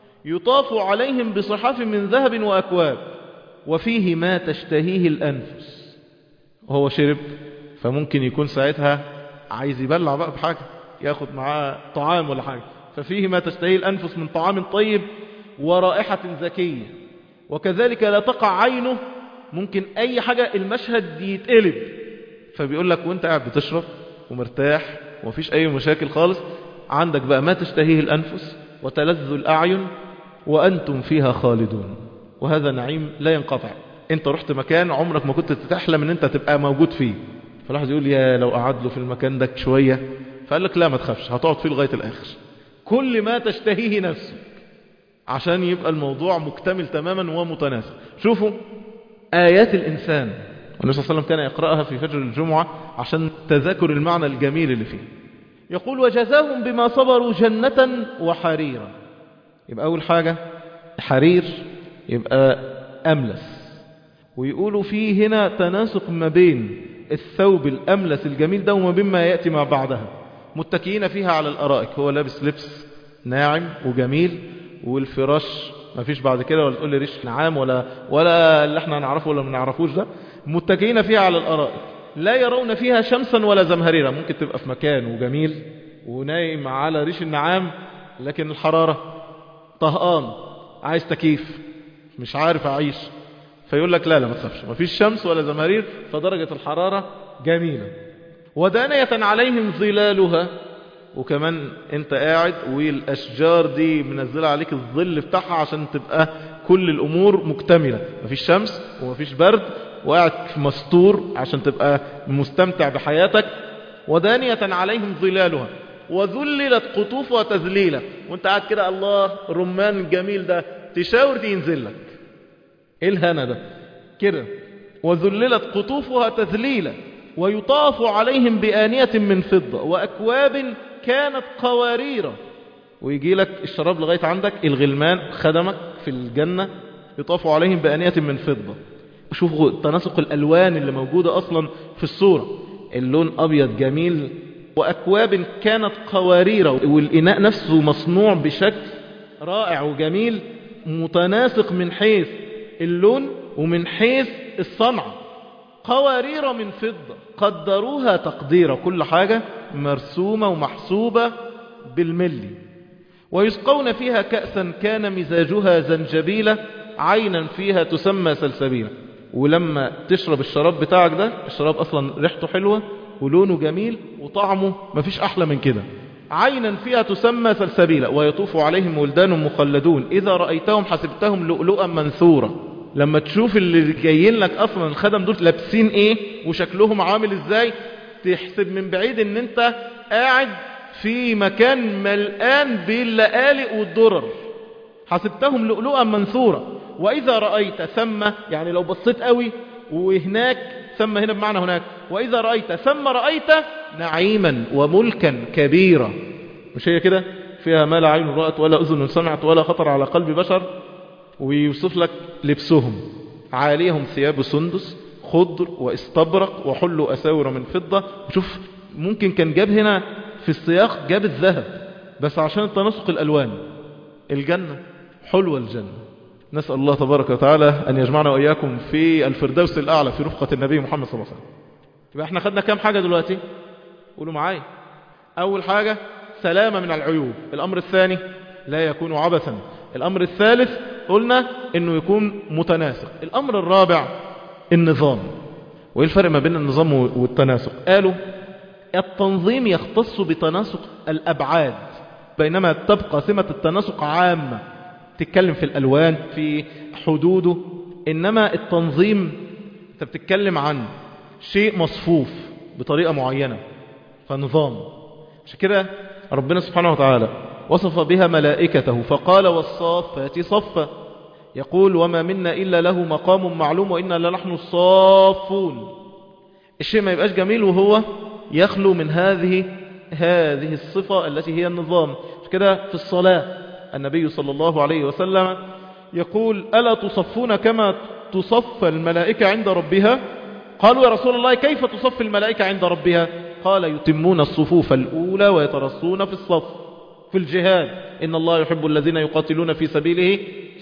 يطاف عليهم بصحاف من ذهب وأكواب وفيه ما تشتهيه الأنفس. وهو شرب، فممكن يكون ساعتها عايز يبلع بقى بحاجة، ياخد معاه طعام ولا حاجة. ففيه ما تشتهيه الأنفس من طعام طيب ورائحة زكية. وكذلك لا تقع عينه، ممكن أي حاجة المشهد يتقلب، فبيقول لك وانت قاعد بتشرب ومرتاح ومفيش أي مشاكل خالص، عندك بقى ما تشتهيه الأنفس وتلذ الأعين وأنتم فيها خالدون. وهذا نعيم لا ينقطع. انت رحت مكان عمرك ما كنت تحلم ان انت تبقى موجود فيه، فالواحد يقول يا لو قعد له في المكان ده شوية، فقال لك لا ما تخافش، هتقعد فيه لغاية الآخر. كل ما تشتهيه نفسك، عشان يبقى الموضوع مكتمل تماما ومتناسق. شوفوا آيات الإنسان، والنبي صلى الله عليه وسلم كان يقرأها في فجر الجمعة عشان تذاكر المعنى الجميل اللي فيه. يقول وجزاهم بما صبروا جنة وحريرا. يبقى أول حاجة حرير، يبقى أملس. ويقولوا فيه هنا تناسق ما بين الثوب الأملس الجميل ده وما بين ما يأتي مع بعدها. متكئين فيها على الأرائك، هو لابس لبس ناعم وجميل، والفراش ما فيش بعد كده ولا تقول لي ريش نعام ولا اللي احنا نعرفه ولا ما نعرفوش ده. متكئين فيها على الأرائك لا يرون فيها شمسا ولا زمهريرا. ممكن تبقى في مكان وجميل ونايم على ريش النعام، لكن الحرارة طهقان، عايز تكييف، مش عارف أعيش، فيقول لك لا ما تخافش، ما فيش شمس ولا زمهرير، فدرجة الحرارة جميلة. ودانية عليهم ظلالها، وكمان انت قاعد والأشجار دي منزلة عليك الظل بتاعها عشان تبقى كل الأمور مكتملة، مفيش شمس ومفيش برد، وقاعد مستور عشان تبقى مستمتع بحياتك. ودانية عليهم ظلالها. وذللت قطوفها تذليلا. وانت قاعد كده الله الرمان الجميل ده تشاور ينزل لك. ايه الهنا ده كده. وذللت قطوفها تذليلا ويطاف عليهم بآنية من فضة وأكواب كانت قوارير. ويجي لك الشراب لغاية عندك. الغلمان خدمك في الجنة يطاف عليهم بآنية من فضة. شوفوا تناسق الألوان اللي موجودة أصلا في الصورة. اللون أبيض جميل. وأكواب كانت قوارير، والإناء نفسه مصنوع بشكل رائع وجميل متناسق من حيث اللون ومن حيث الصنعة. قوارير من فضة قدروها تقديرا، كل حاجة مرسومة ومحسوبة بالملي. ويسقون فيها كأسا كان مزاجها زنجبيلا عينا فيها تسمى سلسبيلا. ولما تشرب الشراب بتاعك ده، الشراب أصلا ريحته حلوة ولونه جميل وطعمه مفيش أحلى من كده. عينا فيها تسمى سلسبيلا ويطوف عليهم ولدان مخلدون إذا رأيتهم حسبتهم لؤلؤا منثورا. لما تشوف اللي جايين لك أصلا الخدم دول لابسين إيه وشكلهم عامل إزاي، تحسب من بعيد إن أنت قاعد في مكان ملآن باللآلئ والدرر. حسبتهم لؤلؤا منثورا. وإذا رأيت ثم، يعني لو بصيت قوي وهناك، ثم هنا بمعنى هناك، وإذا رأيت ثم رأيت نعيما وملكا كبيرا. مش هي كده فيها ما لا عين رأت ولا أذن سمعت ولا خطر على قلب بشر. ويوصف لك لبسهم عاليهم ثياب سندس خضر واستبرق وحلوا أساور من فضة. وشوف ممكن كان جاب هنا في السياق جاب الذهب بس عشان التناسق الألوان. الجنة حلوة الجنة. نسأل الله تبارك وتعالى أن يجمعنا وإياكم في الفردوس الأعلى في رفقة النبي محمد صلى الله عليه وسلم. يبقى احنا خدنا كام حاجة دلوقتي؟ قولوا معايا. أول حاجة سلامة من العيوب. الأمر الثاني لا يكون عبثا. الأمر الثالث قلنا أنه يكون متناسق. الأمر الرابع النظام. وإيه الفرق ما بين النظام والتناسق؟ قالوا التنظيم يختص بتناسق الأبعاد، بينما تبقى سمة التناسق عامة تتكلم في الألوان في حدوده. إنما التنظيم انت بتتكلم عن شيء مصفوف بطريقة معينة فنظام. عشان كده ربنا سبحانه وتعالى وصف بها ملائكته فقال والصافات صفا. يقول وما منا إلا له مقام معلوم وإنا لنحن الصافون. الشيء ما يبقاش جميل وهو يخلو من هذه الصفة التي هي النظام. كده في الصلاة النبي صلى الله عليه وسلم يقول ألا تصفون كما تصف الملائكة عند ربها؟ قالوا يا رسول الله كيف تصف الملائكة عند ربها؟ قال يتمون الصفوف الأولى ويترصون في الصف. في الجهاد إن الله يحب الذين يقاتلون في سبيله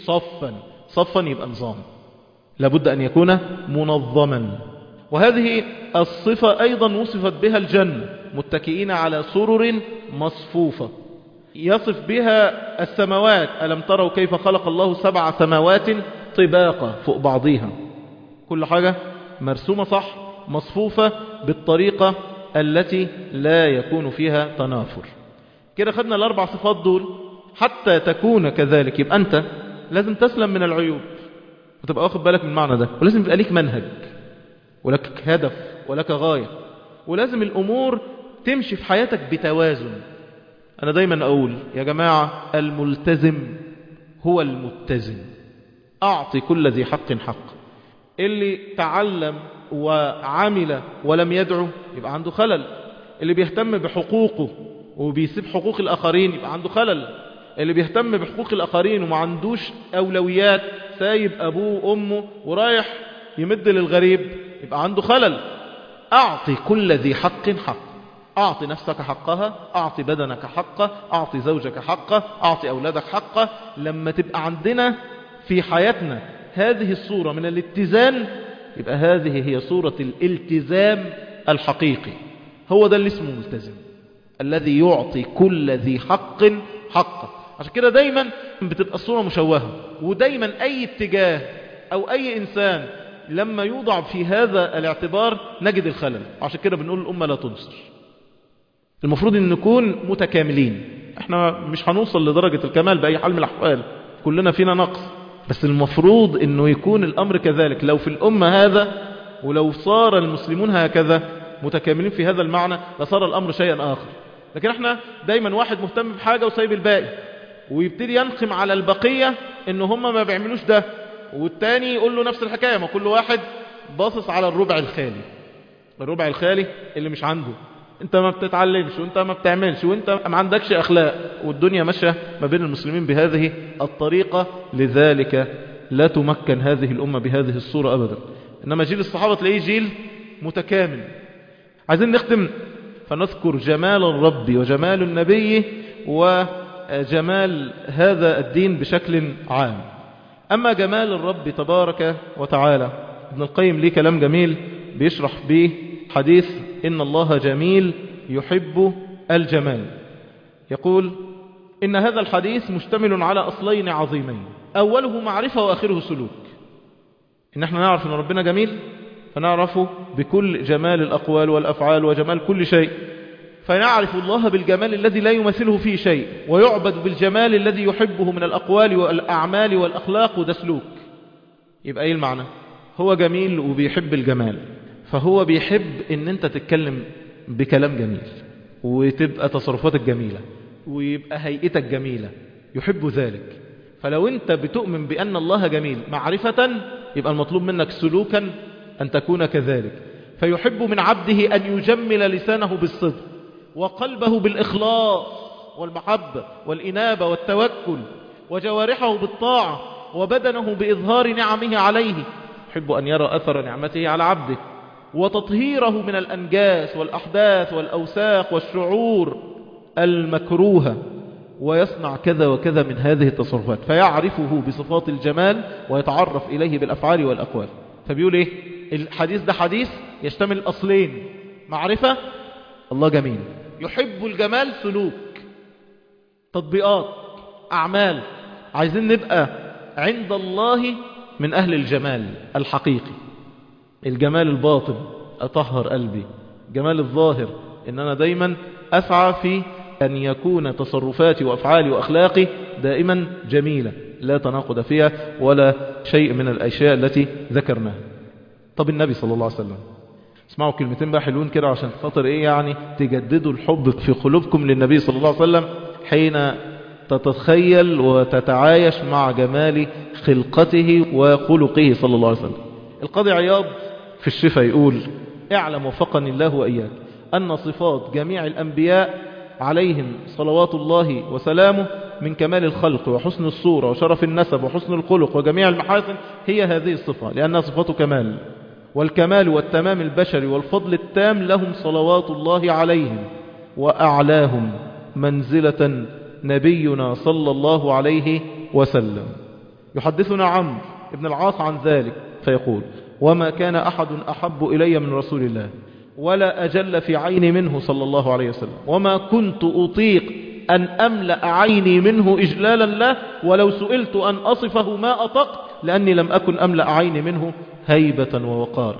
صفا يبقى نظام، لابد أن يكون منظما. وهذه الصفة أيضا وصفت بها الجنة متكئين على سرر مصفوفة. يصف بها السماوات ألم تروا كيف خلق الله 7 سماوات طباقا فوق بعضها، كل حاجة مرسومة صح مصفوفة بالطريقة التي لا يكون فيها تنافر. كده خدنا ال4 صفات دول. حتى تكون كذلك يبقى أنت لازم تسلم من العيوب وتبقى واخد بالك من المعنى ده، ولازم يبقى ليك منهج ولك هدف ولك غاية، ولازم الأمور تمشي في حياتك بتوازن. أنا دايما أقول يا جماعة الملتزم هو المتزن. أعطي كل ذي حق حق. اللي تعلم وعمل ولم يدعو يبقى عنده خلل. اللي بيهتم بحقوقه وبيسيب حقوق الآخرين يبقى عنده خلل. اللي بيهتم بحقوق الآخرين وما عندوش أولويات سايب أبوه وأمه ورايح يمد للغريب يبقى عنده خلل. أعطي كل ذي حق حق. أعطي نفسك حقها، أعطي بدنك حقه، أعطي زوجك حقه، أعطي أولادك حقه. لما تبقى عندنا في حياتنا هذه الصورة من الاتزان يبقى هذه هي صورة الالتزام الحقيقي. هو ده اللي اسمه ملتزم، الذي يعطي كل ذي حق حقه. عشان كده دايما بتبقى الصورة مشوهة، ودايما أي اتجاه أو أي إنسان لما يوضع في هذا الاعتبار نجد الخلل. عشان كده بنقول الأمة لا تنصر. المفروض أن نكون متكاملين. احنا مش هنوصل لدرجة الكمال بأي حال من الأحوال، كلنا فينا نقص، بس المفروض أنه يكون الأمر كذلك. لو في الأمة هذا ولو صار المسلمون هكذا متكاملين في هذا المعنى لصار الأمر شيئا آخر. لكن احنا دايما واحد مهتم بحاجة وسايب الباقي، ويبتدي ينقم على البقية ان هم ما بيعملوش ده، والتاني يقول له نفس الحكاية. ما كل واحد باصص على الربع الخالي، الربع الخالي اللي مش عنده. انت ما بتتعلمش، وانت ما بتعملش، وانت ما عندكش اخلاق، والدنيا ماشيه ما بين المسلمين بهذه الطريقة. لذلك لا تمكن هذه الأمة بهذه الصورة أبدا. إنما جيل الصحابة تلاقيه جيل متكامل. عايزين نختم فنذكر جمال الرب وجمال النبي وجمال هذا الدين بشكل عام. أما جمال الرب تبارك وتعالى، ابن القيم ليه كلام جميل بيشرح به حديث إن الله جميل يحب الجمال. يقول إن هذا الحديث مشتمل على أصلين عظيمين، أوله معرفة وآخره سلوك. إن احنا نعرف إن ربنا جميل، فنعرفه بكل جمال الأقوال والأفعال وجمال كل شيء، فنعرف الله بالجمال الذي لا يمثله فيه شيء، ويعبد بالجمال الذي يحبه من الأقوال والأعمال والأخلاق، وده سلوك. يبقى إيه المعنى؟ هو جميل وبيحب الجمال، فهو بيحب إن أنت تتكلم بكلام جميل، وتبقى تصرفاتك جميلة، ويبقى هيئتك جميلة، يحب ذلك. فلو أنت بتؤمن بأن الله جميل معرفة، يبقى المطلوب منك سلوكا أن تكون كذلك. فيحب من عبده أن يجمل لسانه بالصدق، وقلبه بالإخلاص والمحبة والإنابة والتوكل، وجوارحه بالطاعة، وبدنه بإظهار نعمه عليه. يحب أن يرى أثر نعمته على عبده، وتطهيره من الأنجاس والأحداث والأوساخ والشعور المكروهة، ويصنع كذا وكذا من هذه التصرفات، فيعرفه بصفات الجمال ويتعرف إليه بالأفعال والأقوال. فبيقول إيه الحديث ده؟ حديث يشتمل أصلين: معرفة، الله جميل، يحب الجمال، سلوك، تطبيقات، أعمال. عايزين نبقى عند الله من أهل الجمال الحقيقي. الجمال الباطن أطهر قلبي، جمال الظاهر إن أنا دايما أسعى في أن يكون تصرفاتي وأفعالي وأخلاقي دائما جميلة لا تناقض فيها ولا شيء من الأشياء التي ذكرناها. طب النبي صلى الله عليه وسلم، اسمعوا كلمتين بقى حلوين كده عشان خاطر إيه يعني تجددوا الحب في قلوبكم للنبي صلى الله عليه وسلم حين تتخيل وتتعايش مع جمال خلقته وخلقه صلى الله عليه وسلم. القاضي عياض في الشفا يقول: اعلم وفقني الله وإياك أن صفات جميع الأنبياء عليهم صلوات الله وسلامه من كمال الخلق وحسن الصورة وشرف النسب وحسن الخلق وجميع المحاسن هي هذه الصفة، لأنها صفات كمال، والكمال والتمام البشري والفضل التام لهم صلوات الله عليهم، وأعلاهم منزلة نبينا صلى الله عليه وسلم. يحدثنا عمرو بن العاص عن ذلك فيقول: وما كان أحد أحب إلي من رسول الله، ولا أجل في عيني منه صلى الله عليه وسلم، وما كنت أطيق أن أملأ عيني منه إجلالا له، ولو سئلت أن أصفه ما أطقت، لأني لم أكن أملأ عيني منه هيبة ووقار.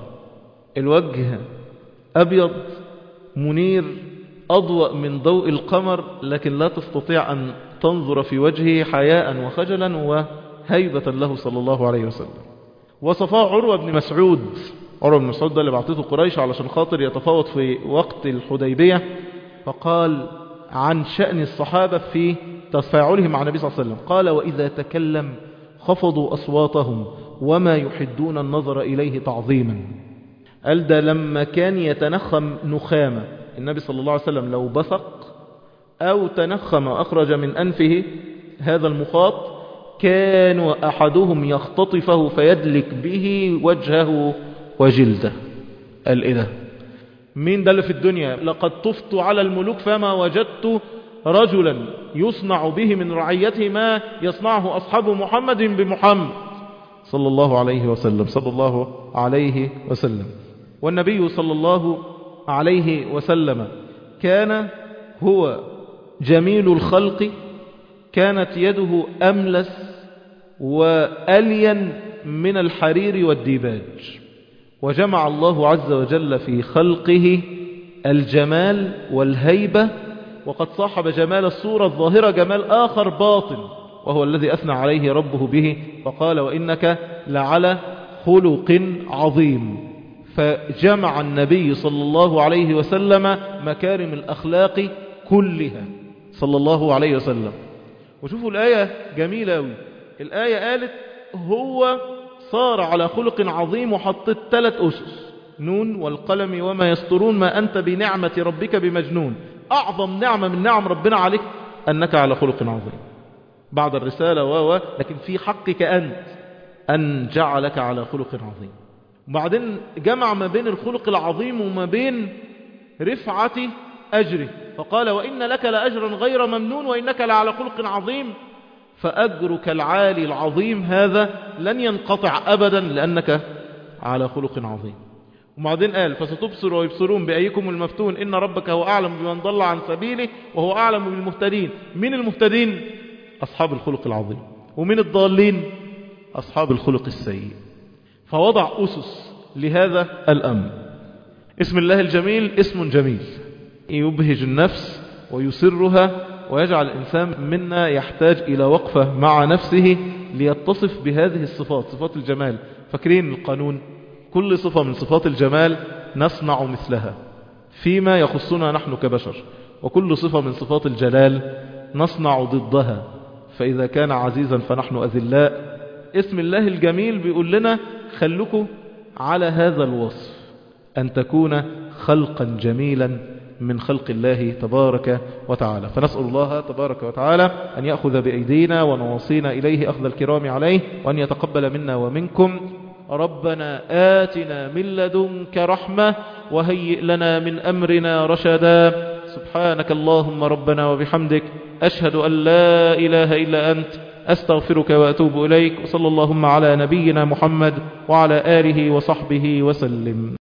الوجه أبيض منير أضوأ من ضوء القمر، لكن لا تستطيع أن تنظر في وجهه حياء وخجلا وهيبة له صلى الله عليه وسلم. وصفاه عروة بن مسعود. عروة بن مسعود ده اللي بعثته قريش علشان خاطر يتفاوض في وقت الحديبية، فقال عن شأن الصحابة في تفاعلهم مع النبي صلى الله عليه وسلم، قال: وإذا تكلم خفضوا أصواتهم وما يحدون النظر إليه تعظيما. قال ده لما كان يتنخم نخامة النبي صلى الله عليه وسلم، لو بصق أو تنخم أخرج من أنفه هذا المخاط، كان أحدهم يختطفه فيدلك به وجهه وجلده. قال إيه ده؟ مين ده اللي في الدنيا؟ لقد طفت على الملوك فما وجدت رجلا يصنع به من رعيته ما يصنعه أصحاب محمد بمحمد صلى الله عليه وسلم، صلى الله عليه وسلم. والنبي صلى الله عليه وسلم كان هو جميل الخلق، كانت يده أملس وألين من الحرير والديباج، وجمع الله عز وجل في خلقه الجمال والهيبة، وقد صاحب جمال الصورة الظاهرة جمال آخر باطن، وهو الذي أثنى عليه ربه به فقال: وإنك لعلى خلق عظيم. فجمع النبي صلى الله عليه وسلم مكارم الأخلاق كلها صلى الله عليه وسلم. وشوفوا الآية جميلة أوي. الآية قالت هو صار على خلق عظيم وحطت 3 أسس: نون والقلم وما يسطرون ما أنت بنعمة ربك بمجنون. أعظم نعمة من نعم ربنا عليك أنك على خلق عظيم بعد الرسالة لكن في حقك أنت أن جعلك على خلق عظيم. وبعدين جمع ما بين الخلق العظيم وما بين رفعة أجره، فقال وإن لك لأجرا غير ممنون وإنك لعلى خلق عظيم. فأجرك العالي العظيم هذا لن ينقطع أبدا لأنك على خلق عظيم. وبعدين قال فستبصر ويبصرون بأيكم المفتون إن ربك هو أعلم بمن ضل عن سبيله وهو أعلم بالمهتدين. من المهتدين؟ أصحاب الخلق العظيم. ومن الضالين؟ أصحاب الخلق السيء. فوضع أسس لهذا الأمر. اسم الله الجميل اسم جميل يبهج النفس ويسرها ويجعل الإنسان منا يحتاج إلى وقفة مع نفسه ليتصف بهذه الصفات، صفات الجمال. فاكرين القانون؟ كل صفة من صفات الجمال نصنع مثلها فيما يخصنا نحن كبشر، وكل صفة من صفات الجلال نصنع ضدها، فإذا كان عزيزا فنحن أذلاء. اسم الله الجميل بيقول لنا خلكوا على هذا الوصف، أن تكون خلقا جميلا من خلق الله تبارك وتعالى. فنسأل الله تبارك وتعالى أن يأخذ بأيدينا ونواصينا إليه أخذ الكرام عليه، وأن يتقبل منا ومنكم. ربنا آتنا من لدنك رحمة وهيئ لنا من أمرنا رشدا. سبحانك اللهم ربنا وبحمدك، أشهد أن لا إله إلا أنت، أستغفرك وأتوب إليك. وصلى اللهم على نبينا محمد وعلى آله وصحبه وسلم.